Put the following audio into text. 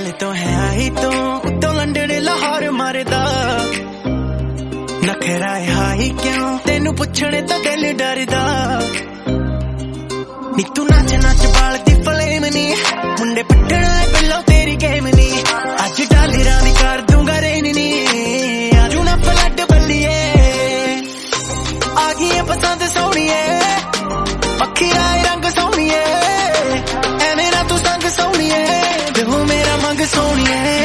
हिमाचल तो है आई तो उतो लंडन लाहौर मारदा नखरा हाई क्यों तेनू पुछने तो दिल डरदा नी तू नाच नाच बाल दी फ्लेम नी मुंडे पटना पहलो तेरी गेम नी अज डालरा भी कर दूंगा रेन नी आजू ना फ्लड बल्लिए आ गई पसंद सोनिए पखी आए रंग